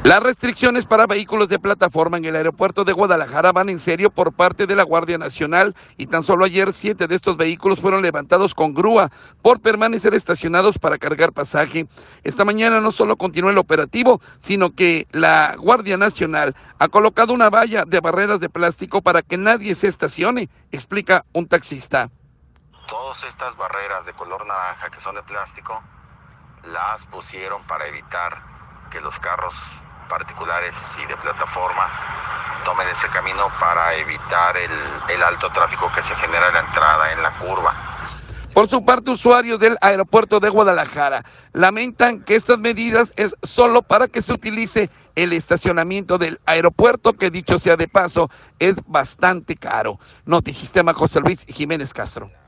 Las restricciones para vehículos de plataforma en el aeropuerto de Guadalajara van en serio por parte de la Guardia Nacional y tan solo ayer 7 de estos vehículos fueron levantados con grúa por permanecer estacionados para cargar pasaje. Esta mañana no solo continuó el operativo, sino que la Guardia Nacional ha colocado una valla de barreras de plástico para que nadie se estacione, explica un taxista. Todas estas barreras de color naranja que son de plástico las pusieron para evitar que los carros particulares y de plataforma tomen ese camino para evitar el alto tráfico que se genera en la entrada en la curva. Por su parte, usuarios del aeropuerto de Guadalajara lamentan que estas medidas es solo para que se utilice el estacionamiento del aeropuerto, que dicho sea de paso, es bastante caro. Notisistema, José Luis Jiménez Castro.